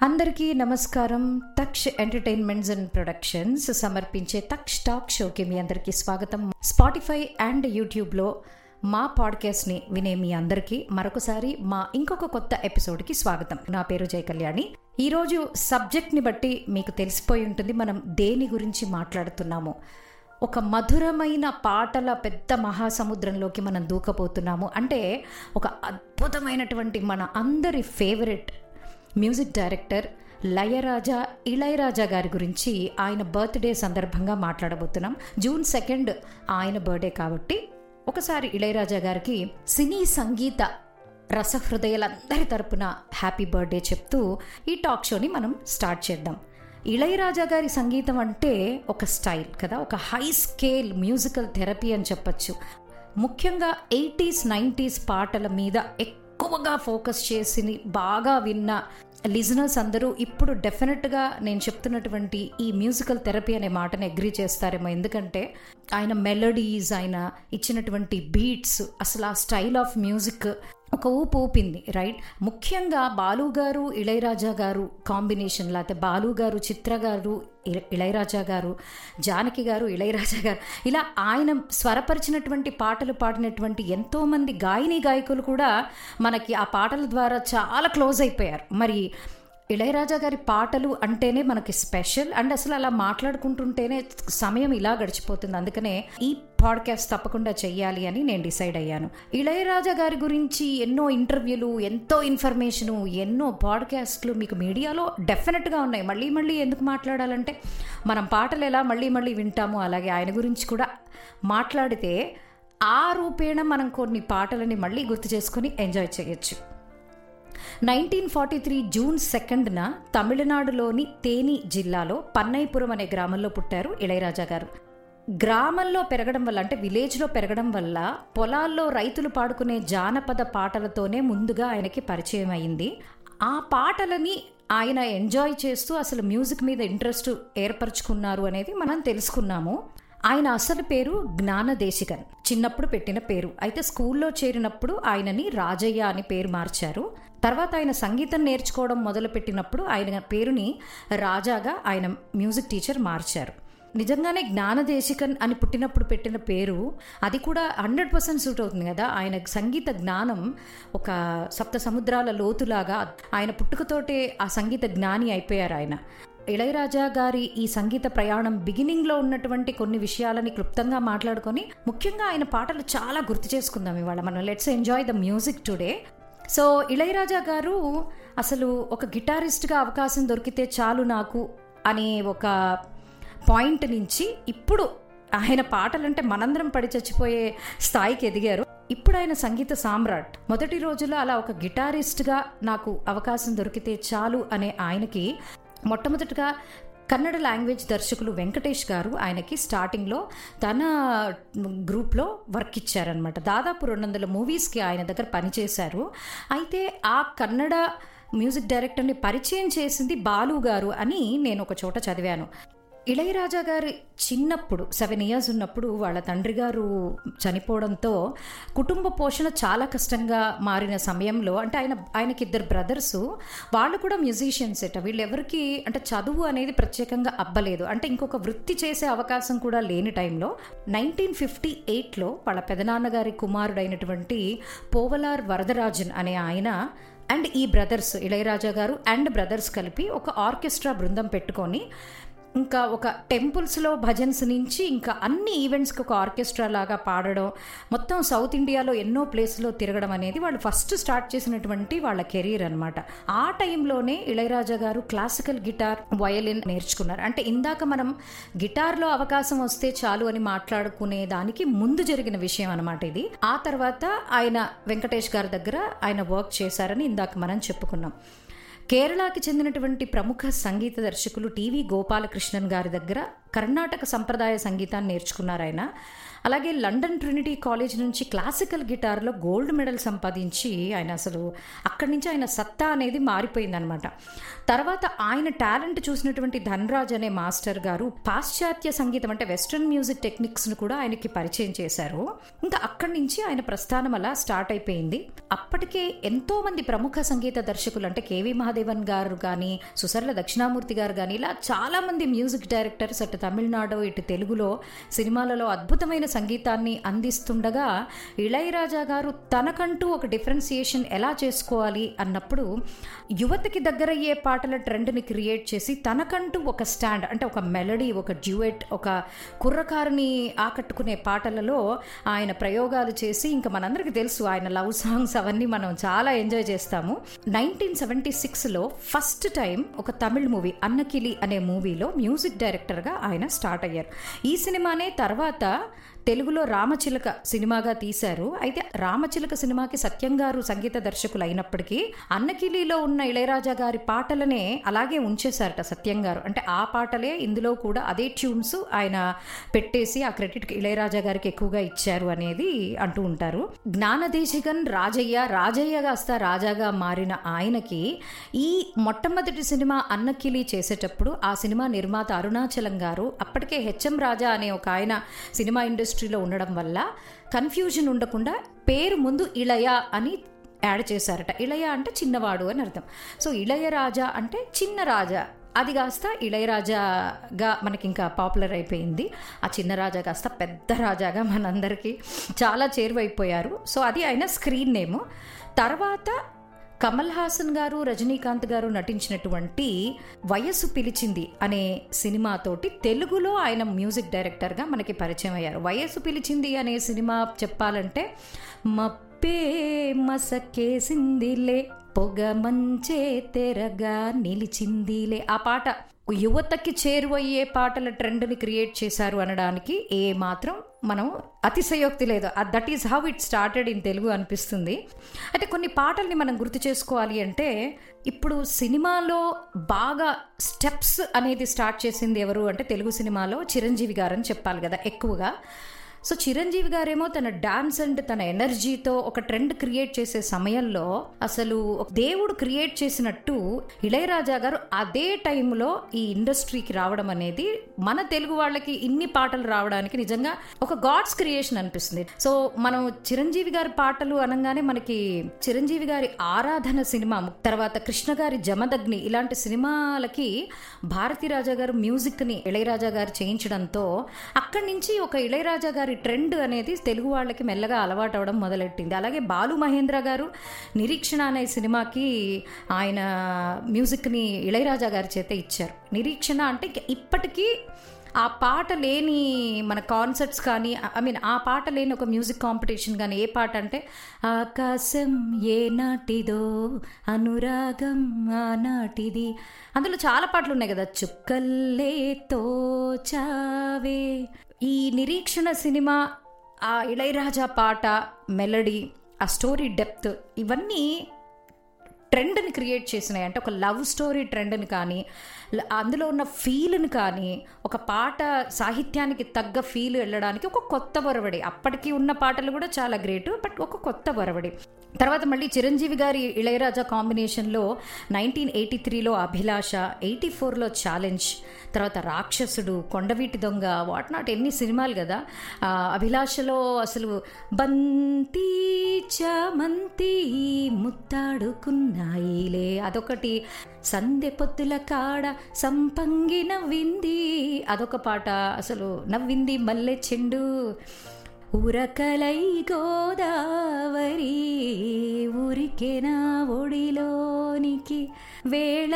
అందరికీ నమస్కారం. Taksh entertainments and productions సమర్పించే తక్ష్ టాక్ షోకి మీ అందరికీ స్వాగతం. స్పాటిఫై అండ్ యూట్యూబ్లో మా పాడ్కాస్ట్ని వినే మీ అందరికీ మరొకసారి మా ఇంకొక కొత్త ఎపిసోడ్కి స్వాగతం. నా పేరు జయ కళ్యాణి. ఈరోజు సబ్జెక్ట్ని బట్టి మీకు తెలిసిపోయి ఉంటుంది మనం దేని గురించి మాట్లాడుతున్నాము. ఒక మధురమైన పాటల పెద్ద మహాసముద్రంలోకి మనం దూకపోతున్నాము. అంటే ఒక అద్భుతమైనటువంటి మన అందరి ఫేవరెట్ మ్యూజిక్ డైరెక్టర్ ఇళయరాజా గారి గురించి ఆయన బర్త్డే సందర్భంగా మాట్లాడబోతున్నాం. జూన్ 2 ఆయన బర్త్డే కాబట్టి ఒకసారి ఇళయరాజా గారికి సినీ సంగీత రసహృదయాలందరి తరపున హ్యాపీ బర్త్డే చెప్తూ ఈ టాక్ షోని మనం స్టార్ట్ చేద్దాం. ఇళయరాజా గారి సంగీతం అంటే ఒక స్టైల్ కదా, ఒక హై స్కేల్ మ్యూజికల్ థెరపీ అని చెప్పచ్చు. ముఖ్యంగా 80s 90s పాటల మీద ఎక్కువగా ఫోకస్ చేసి బాగా విన్న లిజనర్స్ అందరూ ఇప్పుడు డెఫినెట్గా నేను చెప్తున్నటువంటి ఈ మ్యూజికల్ థెరపీ అనే మాటను అగ్రీ చేస్తారేమో. ఎందుకంటే ఆయన మెలడీస్, ఆయన ఇచ్చినటువంటి బీట్స్, అసలు ఆ స్టైల్ ఆఫ్ మ్యూజిక్ ఒక ఊపింది, రైట్? ముఖ్యంగా బాలు గారు ఇళయరాజా గారు కాంబినేషన్, లేకపోతే బాలు గారు చిత్ర గారు ఇళయరాజా గారు, జానకి గారు ఇళయరాజా గారు, ఇలా ఆయన స్వరపరిచినటువంటి పాటలు పాడినటువంటి ఎంతోమంది గాయకులు కూడా మనకి ఆ పాటల ద్వారా చాలా క్లోజ్ అయిపోయారు. మరి ఇళయరాజా గారి పాటలు అంటేనే మనకి స్పెషల్. అండ్ అసలు అలా మాట్లాడుకుంటుంటేనే సమయం ఇలా గడిచిపోతుంది. అందుకనే ఈ పాడ్కాస్ట్ తప్పకుండా చెయ్యాలి అని నేను డిసైడ్ అయ్యాను. ఇళయరాజా గారి గురించి ఎన్నో ఇంటర్వ్యూలు, ఎంతో ఇన్ఫర్మేషను, ఎన్నో పాడ్కాస్ట్లు మీకు మీడియాలో డెఫినెట్గా ఉన్నాయి. మళ్ళీ ఎందుకు మాట్లాడాలంటే మనం పాటలు ఎలా మళ్ళీ వింటాము, అలాగే ఆయన గురించి కూడా మాట్లాడితే ఆ రూపేణ మనం కొన్ని పాటలని మళ్ళీ గుర్తు చేసుకొని ఎంజాయ్ చేయొచ్చు. 1943 జూన్ 2 తమిళనాడులోని తేని జిల్లాలో పన్నైపురం అనే గ్రామంలో పుట్టారు ఇళయరాజా గారు. గ్రామంలో పెరగడం వల్ల, అంటే విలేజ్లో పెరగడం వల్ల పొలాల్లో రైతులు పాడుకునే జానపద పాటలతోనే ముందుగా ఆయనకి పరిచయం అయింది. ఆ పాటలని ఆయన ఎంజాయ్ చేస్తూ అసలు మ్యూజిక్ మీద ఇంట్రెస్ట్ ఏర్పరచుకున్నారు అనేది మనం తెలుసుకున్నాము. ఆయన అసలు పేరు జ్ఞానదేశికన్, చిన్నప్పుడు పెట్టిన పేరు. అయితే స్కూల్లో చేరినప్పుడు ఆయనని రాజయ్య అని పేరు మార్చారు. తర్వాత ఆయన సంగీతం నేర్చుకోవడం మొదలుపెట్టినప్పుడు ఆయన పేరుని రాజాగా ఆయన మ్యూజిక్ టీచర్ మార్చారు. నిజంగానే జ్ఞానదేశికన్ అని పుట్టినప్పుడు పెట్టిన పేరు అది కూడా 100% సూట్ అవుతుంది కదా. ఆయన సంగీత జ్ఞానం ఒక సప్త సముద్రాల లోతులాగా ఆయన పుట్టుకతోటే ఆ సంగీత జ్ఞాని అయిపోయారు ఆయన. ఇళయరాజా గారి ఈ సంగీత ప్రయాణం బిగినింగ్లో ఉన్నటువంటి కొన్ని విషయాలని క్లుప్తంగా మాట్లాడుకొని ముఖ్యంగా ఆయన పాటలు చాలా గుర్తు చేసుకుందాం ఇవాళ మనం. Let's enjoy the music today. So Ilaiyaraaja garu అసలు ఒక గిటారిస్ట్గా అవకాశం దొరికితే చాలు నాకు అనే ఒక పాయింట్ నుంచి ఇప్పుడు ఆయన పాటలంటే మనందరం పడి చచ్చిపోయే స్థాయికి ఎదిగారు. ఇప్పుడు ఆయన సంగీత సామ్రాట్. మొదటి రోజుల్లో అలా ఒక గిటారిస్ట్గా నాకు అవకాశం దొరికితే చాలు అనే ఆయనకి మొట్టమొదటిగా కన్నడ లాంగ్వేజ్ దర్శకులు వెంకటేష్ గారు ఆయనకి స్టార్టింగ్లో తన గ్రూప్లో వర్క్ ఇచ్చారనమాట. దాదాపు 200 మూవీస్కి ఆయన దగ్గర పనిచేశారు. అయితే ఆ కన్నడ మ్యూజిక్ డైరెక్టర్ని పరిచయం చేసింది బాలు గారు అని నేను ఒక చోట చదివాను. ఇళయరాజా గారు చిన్నప్పుడు 7 years ఉన్నప్పుడు వాళ్ళ తండ్రి గారు చనిపోవడంతో కుటుంబ పోషణ చాలా కష్టంగా మారిన సమయంలో, అంటే ఆయనకి 2 brothers, వాళ్ళు కూడా మ్యూజిషియన్స్. వీళ్ళెవరికి అంటే చదువు అనేది ప్రత్యేకంగా అబ్బలేదు, అంటే ఇంకొక వృత్తి చేసే అవకాశం కూడా లేని టైంలో 1958లో వాళ్ళ పెదనాన్నగారి కుమారుడైనటువంటి పోవలార్ వరదరాజన్ అనే ఆయన అండ్ ఈ బ్రదర్స్, ఇళయరాజా గారు అండ్ బ్రదర్స్ కలిపి ఒక ఆర్కెస్ట్రా బృందం పెట్టుకొని ఇంకా ఒక టెంపుల్స్లో భజన్స్ నుంచి ఇంకా అన్ని ఈవెంట్స్కి ఒక ఆర్కెస్ట్రా లాగా పాడడం, మొత్తం సౌత్ ఇండియాలో ఎన్నో ప్లేస్లో తిరగడం అనేది వాళ్ళు ఫస్ట్ స్టార్ట్ చేసినటువంటి వాళ్ళ కెరీర్ అనమాట. ఆ టైంలోనే ఇళయరాజా గారు క్లాసికల్ గిటార్, వయలిన్ నేర్చుకున్నారు. అంటే ఇందాక మనం గిటార్లో అవకాశం వస్తే చాలు అని మాట్లాడుకునే దానికి ముందు జరిగిన విషయం అనమాట ఇది. ఆ తర్వాత ఆయన వెంకటేష్ గారి దగ్గర ఆయన వర్క్ చేశారని ఇందాక మనం చెప్పుకున్నాం. కేరళకి చెందినటువంటి ప్రముఖ సంగీత దర్శకులు టీవీ గోపాలకృష్ణన్ గారి దగ్గర కర్ణాటక సంప్రదాయ సంగీతాన్ని నేర్చుకున్నారు ఆయన. అలాగే లండన్ ట్రినిటీ కాలేజ్ నుంచి క్లాసికల్ గిటార్లో గోల్డ్ మెడల్ సంపాదించి ఆయన అసలు అక్కడి నుంచి ఆయన సత్తా అనేది మారిపోయిందనమాట. తర్వాత ఆయన టాలెంట్ చూసినటువంటి ధనరాజ్ అనే మాస్టర్ గారు పాశ్చాత్య సంగీతం అంటే వెస్ట్రన్ మ్యూజిక్ టెక్నిక్స్ను కూడా ఆయనకి పరిచయం చేశారు. ఇంకా అక్కడి నుంచి ఆయన ప్రస్థానం అలా స్టార్ట్ అయిపోయింది. అప్పటికే ఎంతో మంది ప్రముఖ సంగీత దర్శకులు అంటే కేవి మహాదేవ్ మహాదేవన్ గారు కానీ, సుసర్ల దక్షిణామూర్తి గారు కానీ, ఇలా చాలామంది మ్యూజిక్ డైరెక్టర్స్ అటు తమిళనాడు ఇటు తెలుగులో సినిమాలలో అద్భుతమైన సంగీతాన్ని అందిస్తుండగా ఇళయరాజా గారు తనకంటూ ఒక డిఫరెన్సియేషన్ ఎలా చేసుకోవాలి అన్నప్పుడు యువతకి దగ్గరయ్యే పాటల ట్రెండ్ని క్రియేట్ చేసి తనకంటూ ఒక స్టాండ్, అంటే ఒక మెలడీ, ఒక డ్యూయెట్, ఒక కుర్రకారుని ఆకట్టుకునే పాటలలో ఆయన ప్రయోగాలు చేసి, ఇంకా మనందరికీ తెలుసు ఆయన లవ్ సాంగ్స్ అవన్నీ మనం చాలా ఎంజాయ్ చేస్తాము. 1976లో ఫస్ట్ టైం ఒక తమిళ్ మూవీ అన్నకిలి అనే మూవీలో మ్యూజిక్ డైరెక్టర్గా ఆయన స్టార్ట్ అయ్యారు. ఈ సినిమానే తర్వాత తెలుగులో రామచిలక సినిమాగా తీశారు. అయితే రామచిలక సినిమాకి సత్యం గారు సంగీత దర్శకులు అయినప్పటికీ అన్నకిలిలో ఉన్న ఇళయరాజా గారి పాటలనే అలాగే ఉంచేశారట సత్యం గారు. అంటే ఆ పాటలే ఇందులో కూడా అదే ట్యూన్స్ ఆయన పెట్టేసి ఆ క్రెడిట్ ఇళయరాజా గారికి ఎక్కువగా ఇచ్చారు అనేది అంటూ ఉంటారు. జ్ఞానదేశికన్ రాజయ్య కాస్త రాజాగా మారిన ఆయనకి ఈ మొట్టమొదటి సినిమా అన్నకిలి చేసేటప్పుడు ఆ సినిమా నిర్మాత అరుణాచలం గారు అప్పటికే హెచ్ఎం రాజా అనే ఒక ఆయన సినిమా ఇండస్ట్రీలో ఉండడం వల్ల కన్ఫ్యూజన్ ఉండకుండా పేరు ముందు ఇళయ అని యాడ్ చేశారట. ఇళయ అంటే చిన్నవాడు అని అర్థం. సో ఇళయరాజా అంటే చిన్న రాజా, అది కాస్త ఇళయరాజాగా మనకి ఇంకా పాపులర్ అయిపోయింది. ఆ చిన్న రాజా కాస్త పెద్ద రాజాగా మనందరికీ చాలా చేరువైపోయారు. సో అది ఆయన స్క్రీన్ నేము. తర్వాత కమల్ హాసన్ గారు, రజనీకాంత్ గారు నటించినటువంటి వయసు పిలిచింది అనే సినిమాతోటి తెలుగులో ఆయన మ్యూజిక్ డైరెక్టర్గా మనకి పరిచయం అయ్యారు. వయసు పిలిచింది అనే సినిమా చెప్పాలంటే మప్పే మసకేసిందిలే, పొగ మంచే తెరగా నిలిచిందిలే, ఆ పాట యువతకి చేరువయ్యే పాటల ట్రెండ్ని క్రియేట్ చేశారు అనడానికి ఏ మాత్రం మనం అతిశయోక్తి లేదు. That is how it started in Telugu అనిపిస్తుంది. అయితే కొన్ని పాటల్ని మనం గుర్తు చేసుకోవాలి అంటే, ఇప్పుడు సినిమాలో బాగా స్టెప్స్ అనేది స్టార్ట్ చేసింది ఎవరు అంటే తెలుగు సినిమాలో చిరంజీవి గారని చెప్పాలి కదా ఎక్కువగా. సో చిరంజీవి గారేమో తన డాన్స్ అండ్ తన ఎనర్జీతో ఒక ట్రెండ్ క్రియేట్ చేసే సమయంలో అసలు దేవుడు క్రియేట్ చేసినట్టు ఇళయరాజా గారు అదే టైంలో ఈ ఇండస్ట్రీకి రావడం అనేది మన తెలుగు వాళ్ళకి ఇన్ని పాటలు రావడానికి నిజంగా ఒక గాడ్స్ క్రియేషన్ అనిపిస్తుంది. సో మనం చిరంజీవి గారి పాటలు అనగానే మనకి చిరంజీవి గారి ఆరాధన సినిమా, తర్వాత కృష్ణ గారి జమదగ్ని, ఇలాంటి సినిమాలకి భారతీరాజా గారు మ్యూజిక్ని ఇళయరాజా గారు చేయించడంతో అక్కడి నుంచి ఒక ఇళయరాజా గారి ట్రెండ్ అనేది తెలుగు వాళ్ళకి మెల్లగా అలవాటు అవడం మొదలెట్టింది. అలాగే బాలు మహేంద్ర గారు నిరీక్షణ అనే సినిమాకి ఆయన మ్యూజిక్ని ఇళయరాజా గారి చేతే ఇచ్చారు. నిరీక్షణ అంటే ఇప్పటికీ ఆ పాట లేని మన కాన్సర్ట్స్ కానీ, ఆ పాట లేని ఒక మ్యూజిక్ కాంపిటీషన్ కానీ ఏ పాట అంటే ఆకాశం ఏ నాటిదో అనురాగం ఆనాటిది, అందులో చాలా పాటలు ఉన్నాయి కదా, చుక్కల్లే తోచావే. ఈ నిరీక్షణ సినిమా, ఆ ఇళయరాజా పాట, మెలడీ, ఆ స్టోరీ డెప్త్, ఇవన్నీ ట్రెండ్ని క్రియేట్ చేసినాయి. అంటే ఒక లవ్ స్టోరీ ట్రెండ్ని కానీ, అందులో ఉన్న ఫీల్ని కానీ, ఒక పాట సాహిత్యానికి తగ్గ ఫీల్ వెళ్ళడానికి ఒక కొత్త వరవడి. అప్పటికి ఉన్న పాటలు కూడా చాలా గ్రేట్, బట్ ఒక కొత్త వరవడి. తర్వాత మళ్ళీ చిరంజీవి గారి ఇళయరాజా కాంబినేషన్లో 1983లో అభిలాష, 84లో ఛాలెంజ్, తర్వాత రాక్షసుడు, కొండవీటి దొంగ, వాట్ నాట్, ఎన్ని సినిమాలు కదా. అభిలాషలో అసలు బంతి చామంతి ముత్తాడుకున్నాయిలే అదొకటి, సందె పొత్తుల కాడ సంపంగి నవ్వింది అదొక పాట, అసలు నవ్వింది మల్లె చెండు, ఉరకలై గోదావరి ఊరికేనా ఒడిలోనికి వేళ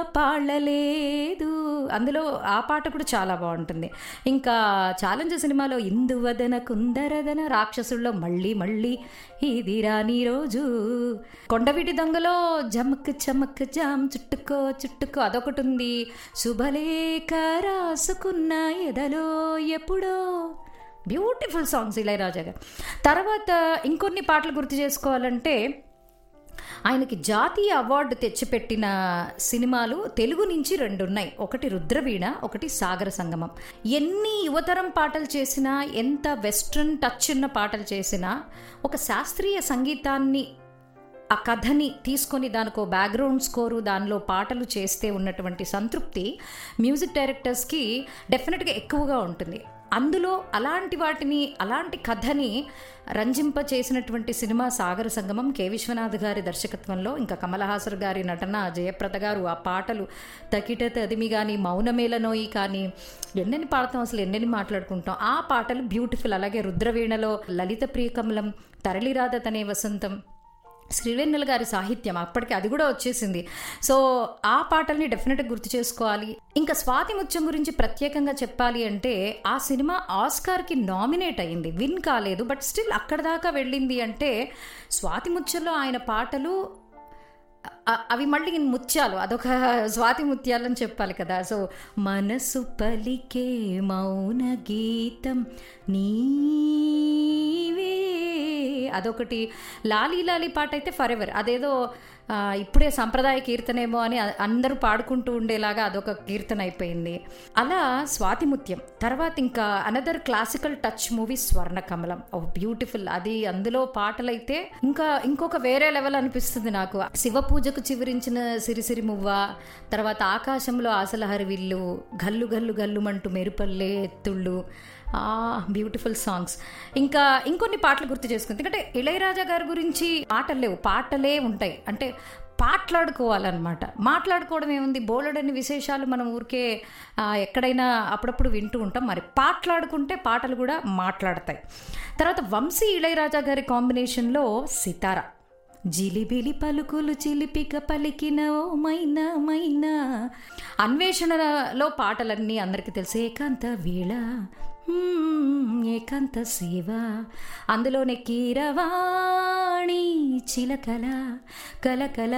పాడలేదు, అందులో ఆ పాట కూడా చాలా బాగుంటుంది. ఇంకా ఛాలెంజ్ సినిమాలో ఇందువదన కుందరదన, రాక్షసుల్లో మళ్ళీ మళ్ళీ ఇది రాని రోజు, కొండవీటి దొంగలో జమక్ చమక్ జామ్ చుట్టుకో చుట్టుకో అదొకటి ఉంది, శుభలేఖ రాసుకున్న ఎదలో ఎప్పుడో, బ్యూటిఫుల్ సాంగ్స్ ఇళయరాజా గారు. తర్వాత ఇంకొన్ని పాటలు గుర్తు చేసుకోవాలంటే, ఆయనకి జాతీయ అవార్డు తెచ్చిపెట్టిన సినిమాలు తెలుగు నుంచి 2 ఉన్నాయి. ఒకటి రుద్రవీణ, ఒకటి సాగర సంగమం. ఎన్ని యువతరం పాటలు చేసినా, ఎంత వెస్ట్రన్ టచ్ ఉన్న పాటలు చేసినా, ఒక శాస్త్రీయ సంగీతాన్ని, ఆ కథని తీసుకొని దానికో బ్యాక్గ్రౌండ్ స్కోరు, దానిలో పాటలు చేస్తే ఉన్నటువంటి సంతృప్తి మ్యూజిక్ డైరెక్టర్స్కి డెఫినెట్గా ఎక్కువగా ఉంటుంది. అందులో అలాంటి కథని రంజింప చేసినటువంటి సినిమా సాగర సంగమం, కె విశ్వనాథ్ గారి దర్శకత్వంలో, ఇంకా కమల్ హాసన్ గారి నటన, జయప్రద గారు ఆ పాటలు, తకిట తదిమి కానీ, మౌనమేలనోయి కానీ, ఎన్నెన్ని పాడతాం అసలు, ఎన్నెన్ని మాట్లాడుకుంటాం. ఆ పాటలు బ్యూటిఫుల్. అలాగే రుద్రవీణలో లలిత ప్రియకమలం, తరళిరాధ తనే వసంతం, శ్రీవెన్నెల గారి సాహిత్యం, అప్పటికి అది కూడా వచ్చేసింది. సో ఆ పాటల్ని డెఫినెట్గా గుర్తు చేసుకోవాలి. ఇంకా స్వాతి ముత్యం గురించి ప్రత్యేకంగా చెప్పాలి అంటే, ఆ సినిమా ఆస్కార్కి నామినేట్ అయ్యింది, విన్ కాలేదు, బట్ స్టిల్ అక్కడ దాకా వెళ్ళింది. అంటే స్వాతి ముత్యంలో ఆయన పాటలు అవి మళ్ళీ ముత్యాలు, అదొక స్వాతి ముత్యాలని చెప్పాలి కదా. సో మనసు పలికే మౌన గీతం నీవే, అదొకటి. లాలీ లాలీ పాట అయితే ఫర్ ఎవర్, అదేదో ఇప్పుడే సంప్రదాయ కీర్తనేమో అని అందరూ పాడుకుంటూ ఉండేలాగా అదొక కీర్తన అయిపోయింది. అలా స్వాతిముత్యం తర్వాత ఇంకా another classical touch movie Swarnakamalam. Oh beautiful. అది అందులో పాటలైతే ఇంకొక వేరే లెవెల్ అనిపిస్తుంది నాకు. శివ పూజకు చివరించిన సిరిసిరి మువ్వ, తర్వాత ఆకాశంలో ఆశల హరివిల్లు, గల్లు గల్లు గల్లుమంటూ మెరుపల్లే ఎత్తుళ్ళు, బ్యూటిఫుల్ సాంగ్స్. ఇంకా ఇంకొన్ని పాటలు గుర్తు చేసుకుంది. ఎందుకంటే ఇళయరాజా గారి గురించి పాటలు లేవు, పాటలే ఉంటాయి. అంటే మాట్లాడుకోవాలన్నమాట. మాట్లాడుకోవడం ఏముంది, బోలెడన్ని విశేషాలు మనం ఊరికే ఎక్కడైనా అప్పుడప్పుడు వింటూ ఉంటాం. మరి పాటలాడుకుంటే పాటలు కూడా మాట్లాడతాయి. తర్వాత వంశీ ఇళయరాజా గారి కాంబినేషన్లో సితారా, జిలిబిలి పలుకులు చిలిపిక పలికిన ఓ మైనా మైనా, అన్వేషణలో పాటలన్నీ అందరికీ తెలుసు. ఏకాంత వేళ, ఏకాంత సేవ, అందులోనే కీరవాణి చిలకల కలకల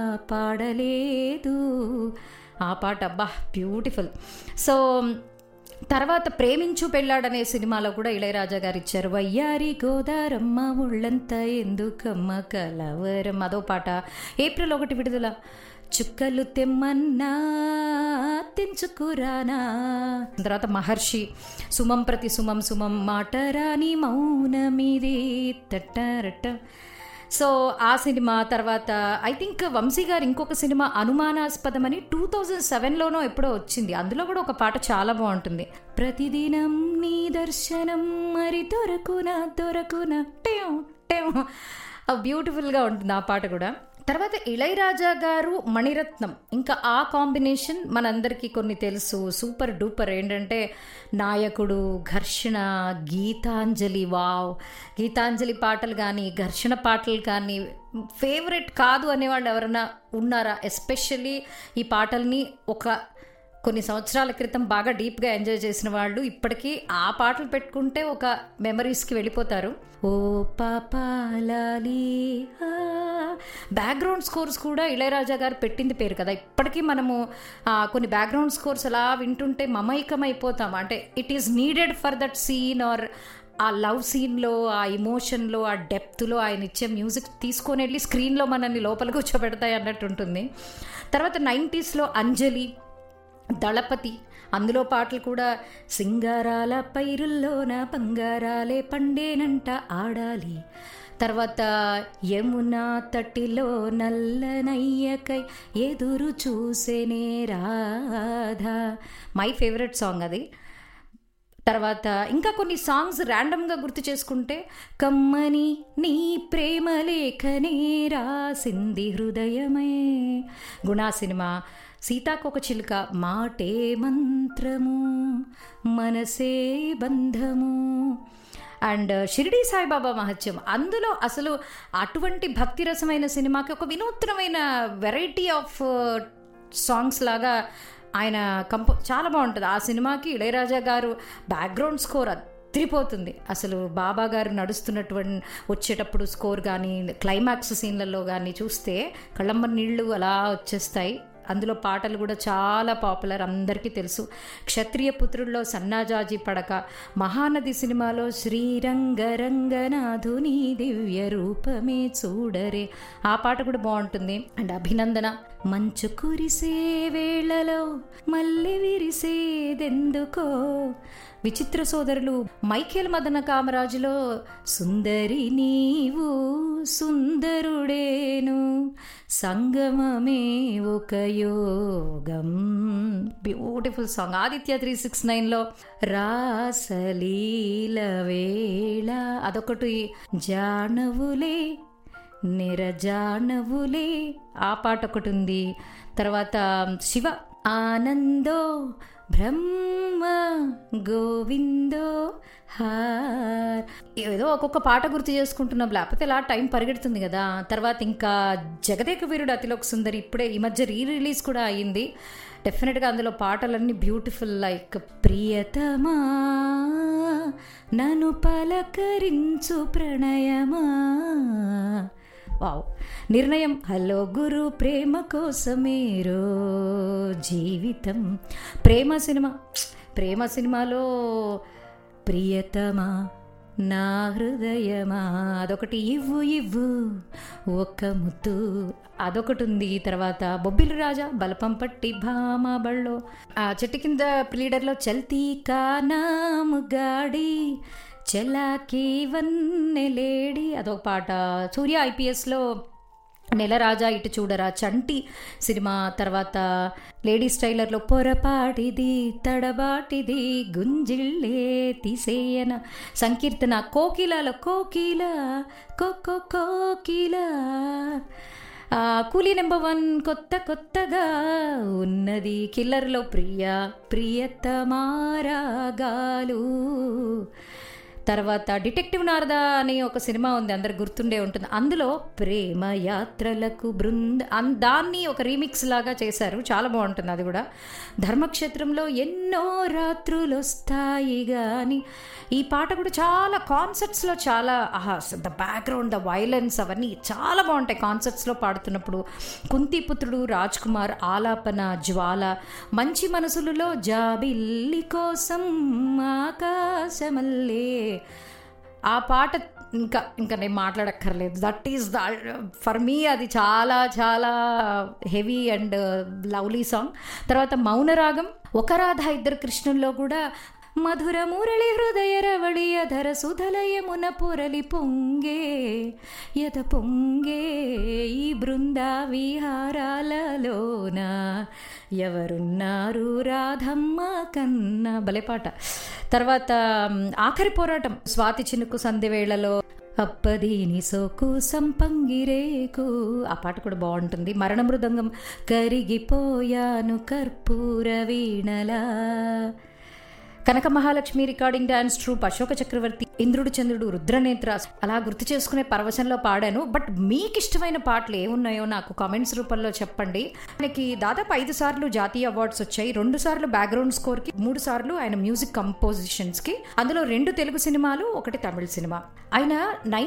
పాడలేదు, ఆ పాట అబ్బా బ్యూటిఫుల్. సో తర్వాత ప్రేమించు పెళ్ళాడనే సినిమాలో కూడా ఇళయరాజా గారు ఇచ్చారు. వయ్యారి గోదారమ్మ ఒళ్ళంతా ఎందుకమ్మ కలవరం, అదో పాట. ఏప్రిల్ 1 విడుదల. చుక్కలు తెమ్మన్నా తెంచుకురానా, తర్వాత మహర్షి, సుమం ప్రతి సుమం సుమం మాటరాని మౌనమిది తట్టరట్ట. సో ఆ సినిమా తర్వాత ఐ థింక్ వంశీ గారు ఇంకొక సినిమా అనుమానాస్పదమని 2007లోనో ఎప్పుడో వచ్చింది. అందులో కూడా ఒక పాట చాలా బాగుంటుంది. ప్రతిదినం నీ దర్శనం మరి దొరకునా దొరకునా టేం టేం, బ్యూటిఫుల్గా ఉంటుంది ఆ పాట కూడా. తర్వాత ఇళయరాజా గారు మణిరత్నం, ఇంకా ఆ కాంబినేషన్ మనందరికీ కొన్ని తెలుసు, సూపర్ డూపర్. ఏంటంటే నాయకుడు, ఘర్షణ, గీతాంజలి. వావ్, గీతాంజలి పాటలు కానీ ఘర్షణ పాటలు కానీ ఫేవరెట్ కాదు అనేవాళ్ళు ఎవరైనా ఉన్నారా? ఎస్పెషల్లీ ఈ పాటల్ని కొన్ని సంవత్సరాల క్రితం బాగా డీప్గా ఎంజాయ్ చేసిన వాళ్ళు ఇప్పటికీ ఆ పాటలు పెట్టుకుంటే ఒక మెమరీస్కి వెళ్ళిపోతారు. ఓ పాపాలాలి, బ్యాక్గ్రౌండ్ స్కోర్స్ కూడా ఇళయరాజా గారు పెట్టింది పేరు కదా. ఇప్పటికీ మనము కొన్ని బ్యాక్గ్రౌండ్ స్కోర్స్ అలా వింటుంటే మమైకమైపోతాం. అంటే it is needed for that scene or ఆ లవ్ సీన్లో, ఆ ఇమోషన్లో, ఆ డెప్త్లో ఆయన ఇచ్చే మ్యూజిక్ తీసుకొని వెళ్ళి స్క్రీన్లో మనల్ని లోపల కూర్చోబెడతాయి అన్నట్టు ఉంటుంది. తర్వాత 90sలో అంజలి, దళపతి, అందులో పాటలు కూడా సింగారాల పైరుల్లోన బంగారాలే పండేనంట ఆడాలి. తర్వాత యమునా తటిలో నల్లనయ్యకై ఎదురు చూసేనే రాధా, మై ఫేవరెట్ సాంగ్ అది. తర్వాత ఇంకా కొన్ని సాంగ్స్ ర్యాండమ్గా గుర్తు చేసుకుంటే, కమ్మని నీ ప్రేమ లేఖనే రాసింది హృదయమే, గుణా సినిమా, సీతాకోక చిలుక, మాటే మంత్రము, మనసే బంధము, అండ్ షిరిడి సాయిబాబా మహత్యం. అందులో అసలు అటువంటి భక్తిరసమైన సినిమాకి ఒక వినూత్నమైన వెరైటీ ఆఫ్ సాంగ్స్ లాగా ఆయన చాలా బాగుంటుంది. ఆ సినిమాకి ఇళయరాజా గారు బ్యాక్గ్రౌండ్ స్కోర్ అదిరిపోతుంది. అసలు బాబా గారు నడుస్తున్నటువంటి వచ్చేటప్పుడు స్కోర్ కానీ, క్లైమాక్స్ సీన్లలో కానీ చూస్తే కళ్ళమ్మ నీళ్ళు అలా వచ్చేస్తాయి. అందులో పాటలు కూడా చాలా పాపులర్, అందరికీ తెలుసు. క్షత్రియ పుత్రుల్లో సన్నాజాజి పడక, మహానది సినిమాలో శ్రీరంగరంగనాథుని దివ్య రూపమే చూడరే, ఆ పాట కూడా బాగుంటుంది. అండ్ అభినందన, మంచు కురిసే వేళలో మళ్ళీ విరిసేదెందుకో, విచిత్ర సోదరులు, మైఖేల్ మదన కామరాజులో సుందరి నీవు సుందరుడేను, సంగమమే ఒక యోగం. Beautiful song. ఆదిత్య 369లో రాసలీల వేళ అదొకటి, జానవులే నిరజానవులే ఆ పాట ఒకటి ఉంది. తర్వాత శివ ఆనందో బ్రహ్మ గోవిందో హార్, ఏదో ఒక్కొక్క పాట గుర్తు చేసుకుంటున్నాం, లేకపోతే ఇలా టైం పరిగెడుతుంది కదా. తర్వాత ఇంకా జగదేక వీరుడు అతిలోక సుందరి ఇప్పుడే ఈ మధ్య రిలీజ్ కూడా అయ్యింది. డెఫినెట్గా అందులో పాటలన్నీ బ్యూటిఫుల్, లైక్ ప్రియతమా నన్ను పలకరించు ప్రణయమా, వావ్. నిర్ణయం, హలో గురు ప్రేమ కోసమేరో జీవితం, ప్రేమ సినిమాలో ప్రియతమా నా హృదయమా అదొకటి, ఇవ్వు ఒక్క ముత్తు అదొకటి ఉంది. తర్వాత బొబ్బిలి రాజా బలపం పట్టి భామ బళ్ళో, ఆ చెట్టు కింద ప్లీడర్లో చల్తీ కా నామ్ గాడి చెలాకి వన్నెలేడి అదొక పాట. సూర్య ఐపీఎస్లో నెలరాజా ఇటు చూడరా చంటి సినిమా. తర్వాత లేడీస్ టైలర్లో పొరపాటిది తడబాటిది గుంజిళ్ళే తీసేయన, సంకీర్తన కోకిలలో కోకిల కోకిల, కూలీ నెంబర్ 1 కొత్తగా ఉన్నది, కిల్లర్లో ప్రియతమారాగాలు. తర్వాత డిటెక్టివ్ నారద అనే ఒక సినిమా ఉంది, అందరు గుర్తుండే ఉంటుంది. అందులో ప్రేమ యాత్రలకు దాన్ని ఒక రీమిక్స్ లాగా చేశారు, చాలా బాగుంటుంది అది కూడా. ధర్మక్షేత్రంలో ఎన్నో రాత్రులు వస్తాయి కానీ ఈ పాట కూడా చాలా కాన్సర్ట్స్లో చాలా ద బ్యాక్గ్రౌండ్, ద వైలెన్స్ అవన్నీ చాలా బాగుంటాయి కాన్సర్ట్స్లో పాడుతున్నప్పుడు. కుంతిపుత్రుడు రాజ్ కుమార్ ఆలాపన జ్వాల, మంచి మనసులలో జాబిల్లి కోసం ఆకాశమల్లే ఆ పాట ఇంకా నేను మాట్లాడక్కర్లేదు. దట్ ఈస్ ఫర్ మీ అది చాలా చాలా హెవీ అండ్ లవ్లీ సాంగ్. తర్వాత మౌనరాగం, ఒక రాధ ఇద్దరు కృష్ణుల్లో కూడా మధుర మురళి హృదయ రవళి అధర సుధలయమున పొరలి పొంగే యద పొంగే ఈ బృంద విహారాలలోన ఎవరున్నారు రాధమ్మ కన్నా, భలే పాట. తర్వాత ఆఖరి పోరాటం, స్వాతి చినుకు సంధ్యవేళలో అప్పదీని సోకు సంపంగిరేకు ఆ పాట కూడా బాగుంటుంది. మరణ మృదంగం, కరిగిపోయాను కర్పూర వీణలా. Kanaka Mahalakshmi recording dance troupe, Ashoka Chakravarthy, Indrudu Chandrudu, Rudranetra, అలా గుర్తు చేసుకునే పరవశంలో పాడాను. బట్ మీకు ఇష్టమైన పాటలు ఏమున్నాయో నాకు కామెంట్స్ రూపంలో చెప్పండి. ఆయనకి దాదాపు 5 సార్లు జాతీయ అవార్డ్స్ వచ్చాయి, 2 సార్లు బ్యాక్గ్రౌండ్ స్కోర్కి, 3 సార్లు ఆయన మ్యూజిక్ కంపోజిషన్స్కి. అందులో 2 తెలుగు సినిమాలు, 1 తమిళ సినిమా. ఆయన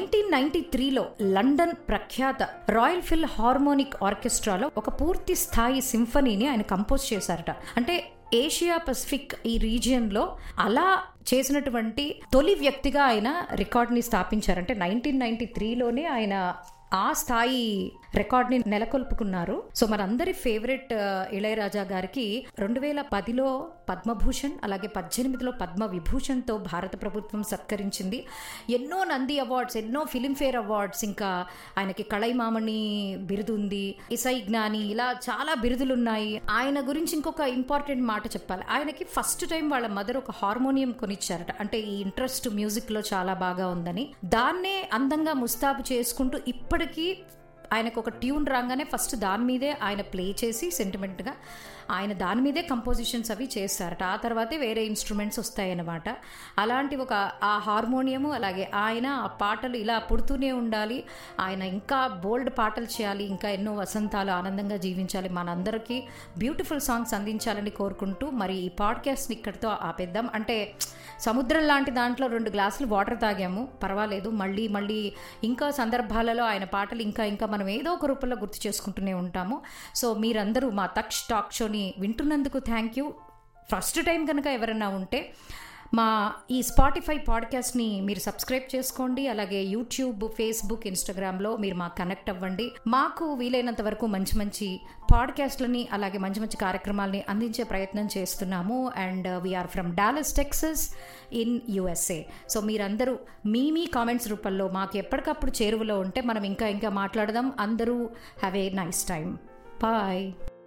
1993లో లండన్ ప్రఖ్యాత రాయల్ ఫిల్ హార్మోనిక్ ఆర్కెస్ట్రాలో ఒక పూర్తి స్థాయి సింఫనీని ఆయన కంపోజ్ చేశారట. అంటే ఏషియా పసిఫిక్ ఈ రీజియన్లో అలా చేసినటువంటి తొలి వ్యక్తిగా ఆయన రికార్డ్ని స్థాపించారంటే 1993లోనే ఆయన ఆ స్థాయి రికార్డ్ని నెలకొల్పుకున్నారు. సో మనందరి ఫేవరెట్ ఇళయరాజా గారికి 2010లో పద్మభూషణ్, అలాగే 2018లో పద్మ విభూషణ్తో భారత ప్రభుత్వం సత్కరించింది. ఎన్నో నంది అవార్డ్స్, ఎన్నో ఫిలింఫేర్ అవార్డ్స్, ఇంకా ఆయనకి కళైమామణి బిరుదు ఉంది, ఇసై జ్ఞాని, ఇలా చాలా బిరుదులు ఉన్నాయి. ఆయన గురించి ఇంకొక ఇంపార్టెంట్ మాట చెప్పాలి. ఆయనకి ఫస్ట్ టైం వాళ్ళ మదర్ ఒక హార్మోనియం కొనిచ్చారట. అంటే ఈ ఇంట్రెస్ట్ మ్యూజిక్లో చాలా బాగా ఉందని దాన్నే అందంగా ముస్తాబు చేసుకుంటూ ఇప్పటికీ ఆయనకు ఒక ట్యూన్ రాగానే ఫస్ట్ దాని మీదే ఆయన ప్లే చేసి సెంటిమెంట్గా ఆయన దాని మీదే కంపోజిషన్స్ అవి చేస్తారట. ఆ తర్వాతే వేరే ఇన్స్ట్రుమెంట్స్ వస్తాయన్నమాట. అలాంటి ఒక ఆ హార్మోనియము, అలాగే ఆయన ఆ పాటలు ఇలా పుడుతూనే ఉండాలి. ఆయన ఇంకా బోల్డ్ పాటలు చేయాలి, ఇంకా ఎన్నో వసంతాలు ఆనందంగా జీవించాలి, మనందరికీ బ్యూటిఫుల్ సాంగ్స్ అందించాలని కోరుకుంటూ మరి ఈ పాడ్కాస్ట్ని ఇక్కడితో ఆపేద్దాం. అంటే సముద్రం లాంటి దాంట్లో 2 గ్లాసులు వాటర్ తాగాము, పర్వాలేదు. మళ్ళీ ఇంకా సందర్భాలలో ఆయన పాటలు ఇంకా మనం ఏదో ఒక రూపంలో గుర్తు చేసుకుంటూనే ఉంటాము. సో మీరందరూ మా తక్ష్ టాక్ షోని వింటున్నందుకు థ్యాంక్ యూ. ఫస్ట్ టైం కనుక ఎవరైనా ఉంటే మా ఈ స్పాటిఫై పాడ్కాస్ట్ని మీరు సబ్స్క్రైబ్ చేసుకోండి. అలాగే యూట్యూబ్, ఫేస్బుక్, ఇన్స్టాగ్రామ్లో మీరు మాకు కనెక్ట్ అవ్వండి. మాకు వీలైనంత వరకు మంచి పాడ్కాస్ట్లని అలాగే మంచి కార్యక్రమాలని అందించే ప్రయత్నం చేస్తున్నాము. And we're from Dallas, Texas in USA. So మీరందరూ మీ కామెంట్స్ రూపంలో మాకు ఎప్పటికప్పుడు చేరువలో ఉంటే మనం ఇంకా మాట్లాడదాం. అందరూ have a nice time. Bye.